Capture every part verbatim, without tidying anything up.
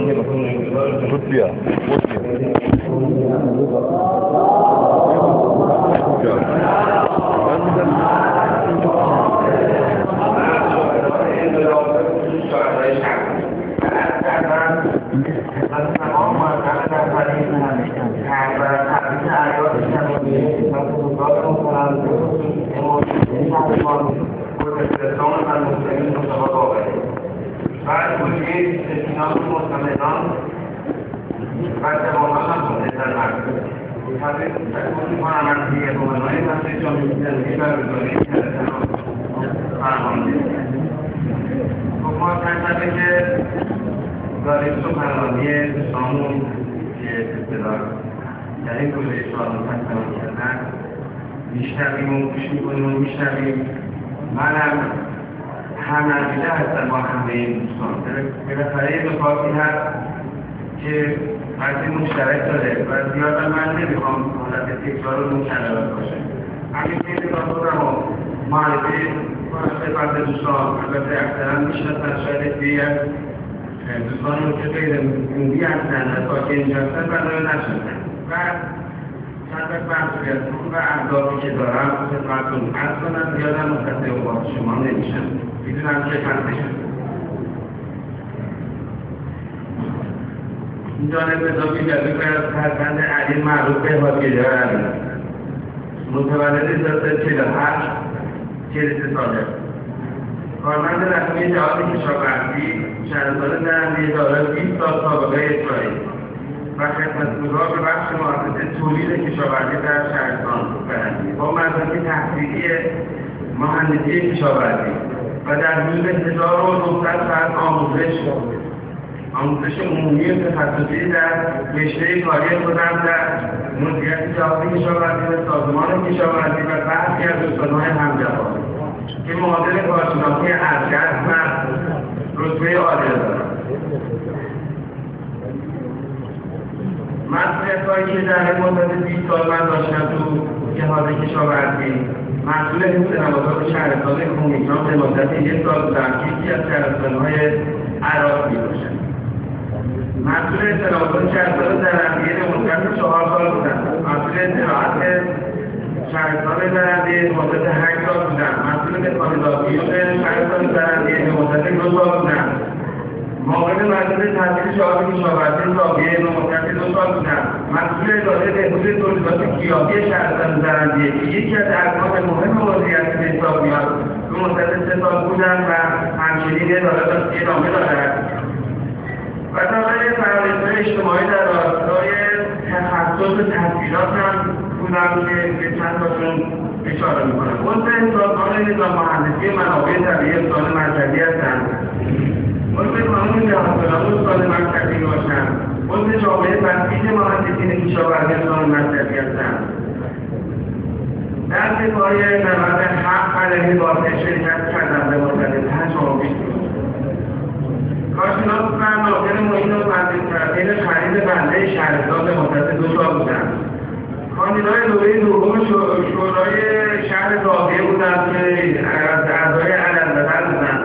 بود بیا بعد کلیه استثناء مستمدان و جوانان هم مستثناء مرد تبریک تکون میکنم از دیگه بمانای مسئله جامعه زندگی و گزاری کردن فرمانده خب ما چند که داریم سخنرانی دوستانمون که اصطلاح در این دوره سالان سخنرانی کردن میشنویم و گوش میکنیم و میشنویم منم هم نزیده هستن با همه این دوستان بالاخره یه نکاتی هست که قضیه مشترک داره و زیاد من نمیخوام حالت تکرار رو مکرر باشه همین که نگاه کنم و معرفی کنم خدمت دوستان البته اکثرا میشناسن شاید عده‌ای از دوستانی رو که غیر موندی هستن و ساکن اینجا هستن بنده نشناسن و چند وقت مسئولیت‌ها و اهدافی که دارم خدمتتون عرض کنم زیادم مختصر با شما نمیشم میدونم که هستشم این جانب اضافی جدید باید فرزند علی معروف به حاجی‌جا علی متولد سال چهل و هشت چهل و سه ساله کارمند رسمی جهاد کشاورزی شهردار درنده دارای بیست سال سابقه اجرایی و خدمتگزار به بخش مؤسسه تولید کشاورزی در شهرستان برندی با مدرک تحصیلی مهندسی کشاورزی و در حدود هزار و نهصد ساعت آموزش آموزش عمومی و تخصصی در رشته کاری خودم در مدیریت جهاد کشاورزی و سازمان کشاورزی و برخی از استان‌های همجوار که معادل کارشناسی ارشد و رتبه عالی دارم. مسئولیت‌هایی که در مدت بیست سال من داشتم تو جهاد کشاورزی مسئول حفظ نباتات شهرستان کومیتان به مدت یک سال بودم که یکی از شهرستان‌های عراق می‌باشد. مسئول اطلاعات شهرستان درنده به مدت چهار سال بودم. مسئول اطلاعات شهرستان درنده به مدت هشت سال بودم. مسئول مکانیزاسیون شهرستان درنده به مدت دو سال بودم. معاون مسئول تحصیل شهاد کشاورزی زاویه به مدت دو سال بودم. مسئول اداره بهبود تولیدات گیاهی شهرستان درنده که یکی از ارکان مهم مدیریت به حساب میاد به مدت سه سال بودم و همچنین اداره ادامه دارد. و دارای فعالیت‌های اجتماعی در راستای تخصص تحصیلات هم بودم که به چند تاشون اشاره می‌کنم. عضو سازمان نظام مهندسی منابع طبیعی استان مرکزی هستم. عضو کانون جهادپلان استان مرکزی باشم. عضو جامعه بسیج مهندسین کشاورزی استان مرکزی هستم. در دفاع نبرد حق علیه باطل شرکت کردم به مدت پنج ماه پیش. کارشناس و ناظر محیط و تدبیر خرید بنده شهرستان به مدت دو سال بودم. کاندیدای دوره دوم شورای شهر زاویه بودم که از اعضای علم‌نظر بودم.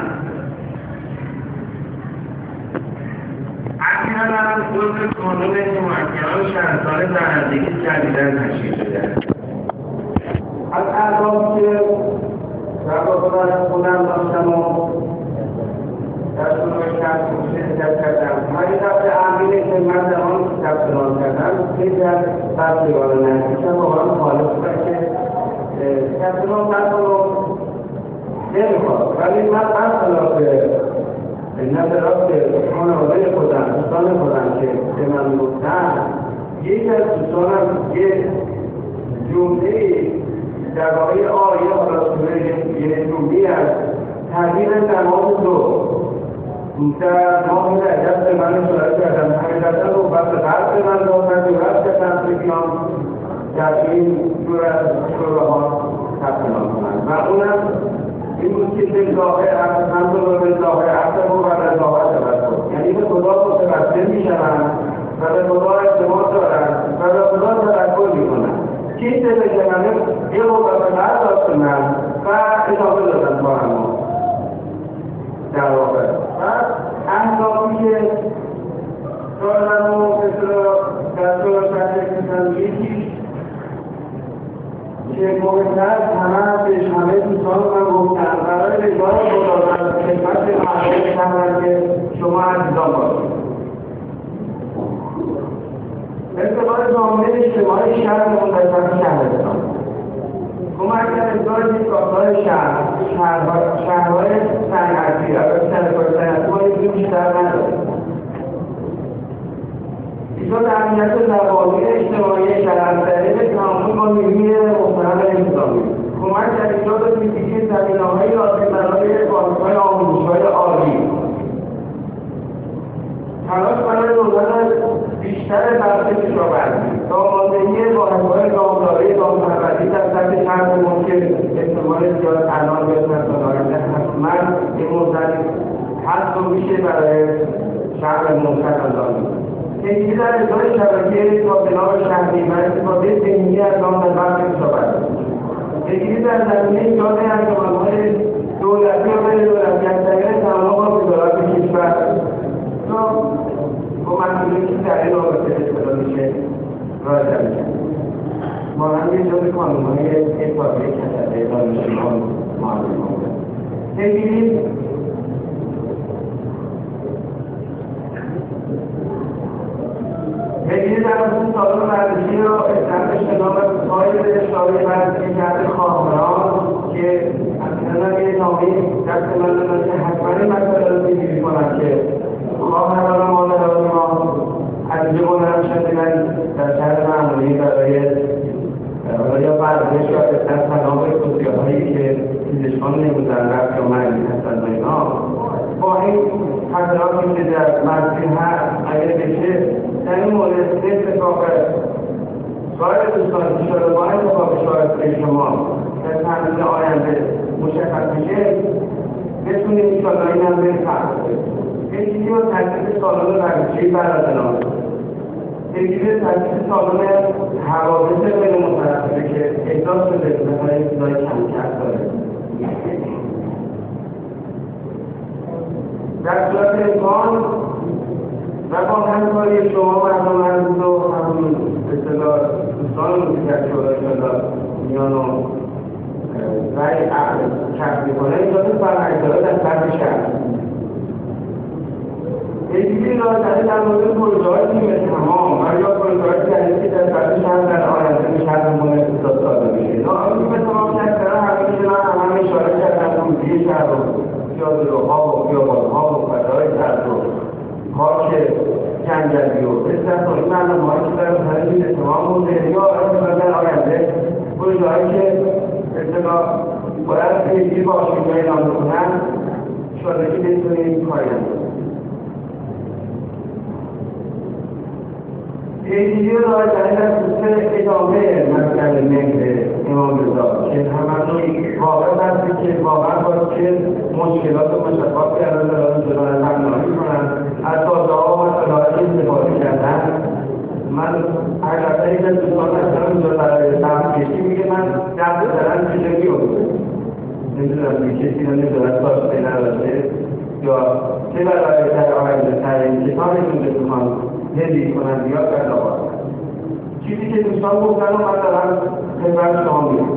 اخیراً هم عضو کانون حمایتگران شهرستان درندگی جدیداً تشکیل شده است. از اهدافی که در واقع خودم داشتم و در شروع شرکت کردم. من یک دفعه عمیله که من در آن ثبت نام کردم خیلی از بچه‌ها نزدیکم واقعا مخالف بودن که ثبت نام نکنم نمیخواد، ولی من برخلاف نظرات خانواده خودم دوستان خودم که به من گفتن یکی از دوستانم یه جمله‌ای در واقع آیه حالا سوره یه جمله‌ای از تغییر نماز دو در ماه رجب به من اشاره کردم. حقیقتا رو بس قرد من دادن جورت کردم که بیام در این جور از شوره‌ها ثبت نام کنم و اونم این بود که بالظاهر هم رو بالظاهر عقل و بالظاهر توسل، یعنی به خدا متوسل میشوند و به خدا اعتماد دارند و به خدا توکل میکنند. چیزی که من یه موقع قرد داشتم و ادامه دادم کارم در واقع و اهدافی که دارم و مثل دستور شدید یکی که مهمتر همه پیش همه دوستان من گفتن برای نگاه خداوند خدمت مردم شهر که شما عزیزان باشید. ارتباط ضامن اجتماعی شهر منتظر شهرستان کمک کرد ازدواج ساختار شهر شهرهای صنعتی البته شهرهای صنعتی ما یک بیشتر نداریم. ایجاد امنیت زبانی اجتماعی شهر از طریق تعامل با نیروی محترم انتظامی کمک در ایجاد فیزیکی زمینه‌های لازم برای بازهای آموزش‌های عالی تلاش برای دولت بیشتر بحث کشاورزی داماندهی واحدهای دامداری دامپروری در سطح شهر ممکن احتمال زیاد الان به مسائل حتما این موضوع هست و میشه برای شهر منتج انجام پیگیری در اداره شبکه تابلوهای شهری و استفاده ذهنی از آن در بخش کشاورزی پیگیری در زمینه ایجاد انجمن‌های دولتی و غیر دولتی از طریق تعامل با وزارت کشور با مسئولیتی که در این رابطه استفاده میشه راه میشه مانند یه جز قانون‌های اتفاقی کشورهای دانشجویان معرفی کنند. پیگیری پیگیری در خصوص سالن ورزشی را استفاده شناخت قائل به اشاره ورزشی کرده خواهران که اصلا یه نامه دست من دادن که حتما این مسئله رو پیگیری کنند که خواهران و مادران ما از اینجا بلند شدن در شهر معمولی برای یا ورزش یا در تناول توصیه‌هایی که پزشکان نمی‌دونن رفت یا مریض هستن و اینا با این خطراتی که در مسیر هست اگر بشه در این مورد اتفاق سایر دوستان که شده با اتفاق شایسته شما در تنظیم آینده مشخص میشه بتونیم انشاءالله این هم برسن پیگیری و تجدید سالن ورزشی برادران پیگیری تجدید سالن حوادث بین مترقبه که احداث شده مثلا ابتدای کمکت داره در صورت امکان و با همکاری شما مردم عزیز و همون اصطلاح دوستانمون که در شورای انشاءالله میان و رأی کسب میکنه ایجاد فرهنگ‌داره در سطح شهر پیگیری راه در مورد پروژه‌های تیم تمام و یا پروژه‌های جدیدی که در سطح شهر در آینده به شهرمون اختصاص داده میشه. تیم تمام شهر همیشه من هم اشاره کردم توضیح شهر رو پیاده‌روها و خیابان‌ها و فضای سرد و پارک جنگلی و استفاده از برنامه‌هایی که در سطح تیم تمام مونده یا در آینده پروژه‌هایی که اصطلاح باید پیگیری باشیم و اعلام بکنن انشاءالله که بتونیم کاری انجام پیگیری راه در خصوص ادامه مسئله مهر امام رضا که همه واقع هستی که واقعا باید که مشکلات و مشکلات که الان دارن جدال تمنایی کنن از سازه‌ها و صلاحیت استفاده کردن من اگر یک از دوستان هستم اینجا برای تحقیقی میگه من دست دارن پیشه می‌افتم نمیدونم که کسی رو نمیدونم ساشته نداشته یا چه برای در آینده ترین کتابشون بتونم هدیه کنند یا قضاوت چیزی که دوستان گفتن و من دارم خدمت شما میگم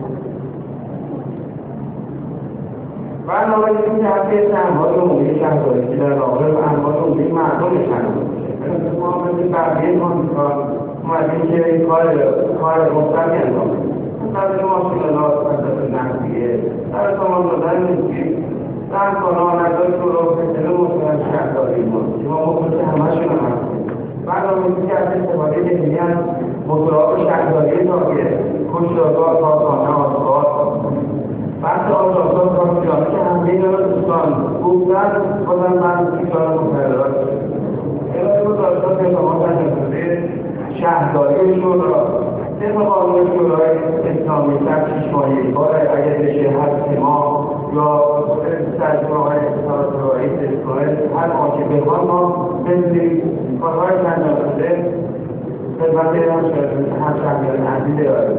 برنامه این که هفته اموال عمومی شهرداری که در واقع اموال عمومی مردم شهرداری ما مثل بقیه ما اومدیم که این کار کار مختلفی انجام بدیم در ماشین‌الات از نقدیه در سامان دادن نسبی در کانال‌های تو رو به مطمئن شهرداری ما که ما مخلص همه‌شون هم هستیم برنامه‌ریزی که از استفاده ذهنی از موتورات شهرداری تاریه کشتارگاه کارخانه آسفالت بحث آزادساز کارخانه که همه اینا رو دوستان گفتن بازم من ایشان مقررات ارائه و داشتان اقدامات انجام‌شده شهرداریشون را طبق قانون شورای اسلامی در شش ماهه بار اگر بشه هفت ماه یا سرجمه‌های اقتصاد و رئیس اسرائیل هر آنچه بخوان ما بزنیم کارهای انجام شده خدمت هم شهرداری عزیز ارائه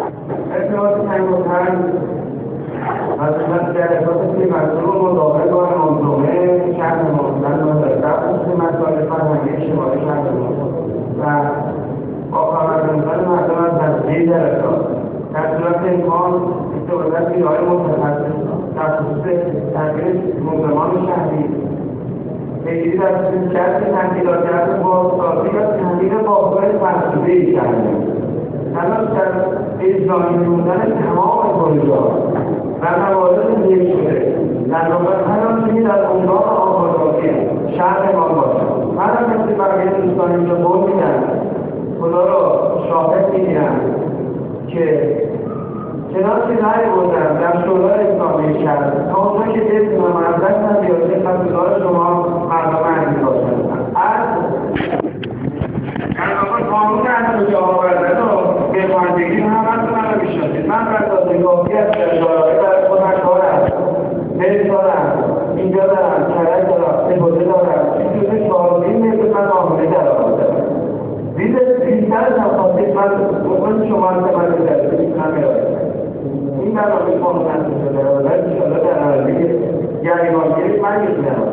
ارتباط تنگ و تنگ از خدمت جلسات که مسئول مداخله مطلق نداره در خصوص مسائل فرهنگی اجتماعی شهرمان و با خبررسانی مردم از تجزیه درجات در صورت امکان دولتی های متخصص در خصوص تغییر مقدمان شهری پیگیری در خصوص کسب تحصیلات بازسازی و تحلیل بازار فرسوده شهری تلاش در اجرایی بودن تمام پروژه‌ها و موارد ذکر شده در واقع هر آنچه در عمران آبادانی شهر ما باشد هر کسی برای دوستان اینجا بول میدن خدا را شاهد میگیرن که چنانچه رأی بردن در شورای اسلامی شهر تا اونجا که اسم و مدرک نبیاده خطودار شما مردم عزیز باشند از در واقع قانون از کجا آوردن و بخواندگی همتون من رو میشناسید من بردازه کافی از جایه برای خودم کارم بهت دارم اینجا دارم کرک دارم سبوده دارم این جزه چهارمین میزه من آمده در آوردم ویزه بیشتر تفاصیل من بکن شما رو من بزرده این همه این برنامه قانون از کجا آوردن انشاءالله در عرضه گریبانگیری من میتونم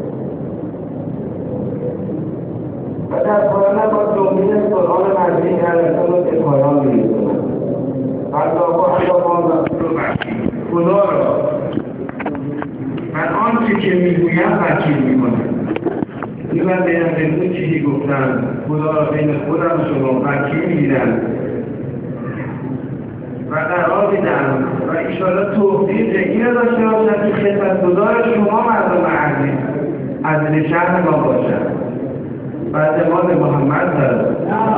و در پایان با جمعین سرحال مردمی هرسان رو به پایان می‌رسونم. بعد با خواهد رسول بخشید خدا را من آنچه که میگویم وکیل میکنم. این من بین بدون چیزی گفتم خدا را بین خودم شما وکیل میگیرم و قرار میدم و ایشالا توفیق این را داشته باشد که خدمتگزار شما مردم عزیز عزیز شهر ما باشد بعد ما به محمد دارد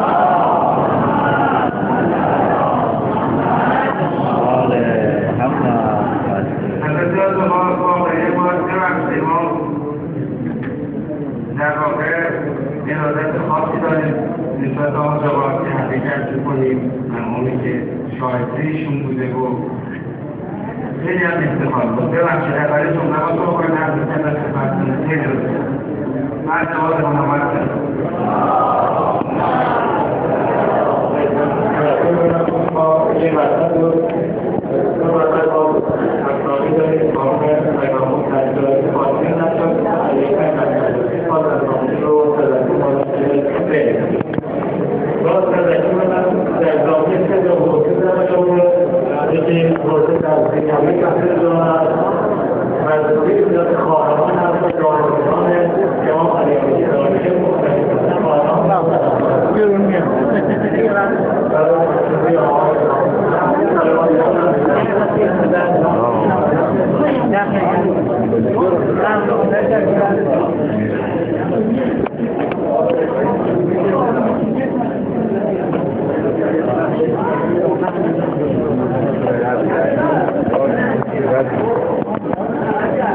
حضرت از ما واقعه ما سه ما در واقع ارادت خاصی داریم نسبت آن جواب که حقیقت کنیم همونی که شایسته‌ایشون بوده و خیلی هم استفاده بود ببخشید اولشون نما تو باید هم بکنم استفاده کنه خیلی رو هر جواب محمد دارد با یه مطلب رو دو مطلب با اصلاحی داریم با همه پیغامون تجربه خاطر نشد علیکن نشد خواهد از نامی رو تلقی مالکه بریم باز تلقی من در زامی سه رو حوضی دارم شما یکی حوضی در زیانی کسی دارم و از دوی بیاد خواهران هست و جانبان که ما خلیقی دارم که مختلف خواهران بیرون میاد Gracias.